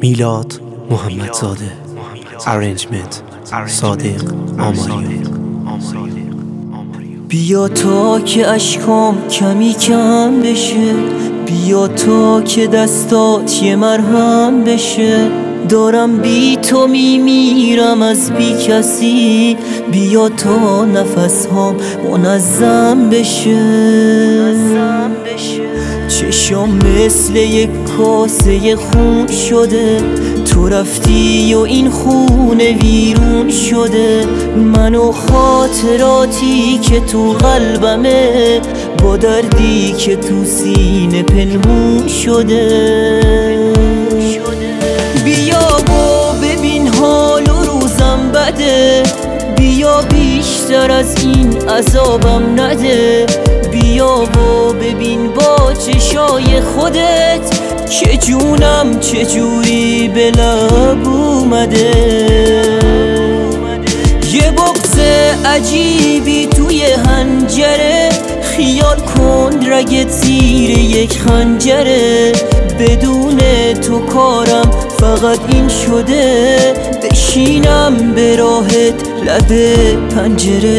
میلاد محمدزاده. ارنجمنت صادق آماریو. بیا تا که اشکام کمی کم بشه، بیا تا که دستات یه مرهم بشه. دارم بی تو میمیرم از بی کسی، بیا تا نفس هام منظم بشه. چشم مثل یک کاسه خون شده، تو رفتی و این خونه ویرون شده. من و خاطراتی که تو قلبمه، با دردی که تو سینه پنهون شده. بیا و ببین حال و روزم بده، بیا بیشتر از این عذابم نده. بیا و ببین با چشای خودت که جونم چجوری به لب اومده. یه بغض عجیبی توی حنجره، خیال کن رگت زیر یک خنجره. بدون تو کارم فقط این شده، بشینم به راحت لب پنجره.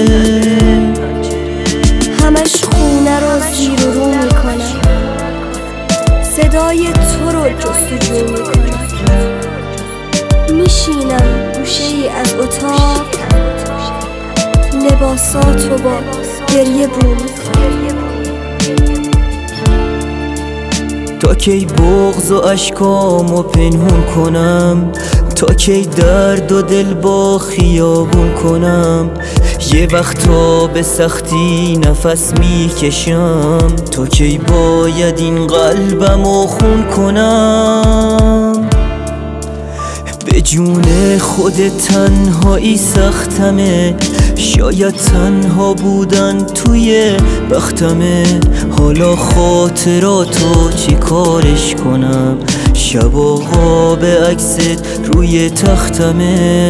همش خونه رو زیر و رو میکنم، صدای تو رو جستجو میکنم. میشینم گوشه‌ای از اتاق، لباساتو با گریه بو میکنم. تا کی بغض و اشکامو پنهون کنم، تا کی درد و دل با خیابون کنم. یه وقتا به سختی نفس میکشم، تا کی باید این قلبمو خون کنم. به جون خود تنهایی سختمه، شاید تنها بودن توی بختمه. حالا خاطراتو چی کارش کنم، شب و خواب عکست روی تختمه.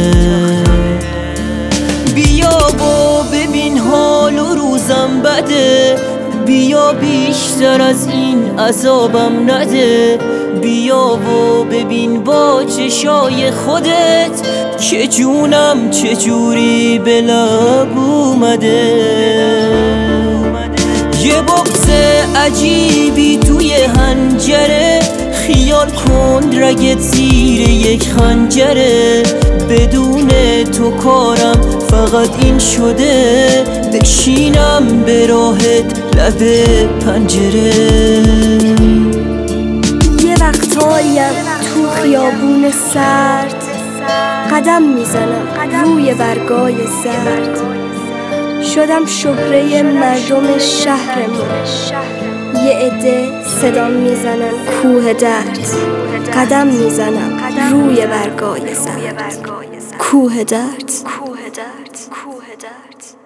بیا و ببین حال و روزم بده، بیا بیشتر از این عذابم نده. بیا و ببین با چشای خودت که جونم چجوری به لب اومده. یه بغض عجیبی توی حنجره، خیال کن رگت زیر یک خنجره. بدون تو کارم فقط این شده، بشینم به راحت لب پنجره. یه وقتاییم تو خیابون سرد، قدم میزنم روی برگای زرد. شدم شهره مردم شهرمون، یه عده صدام میزنن کوه درد. قدم میزنم روی برگای زرد، کوه درد.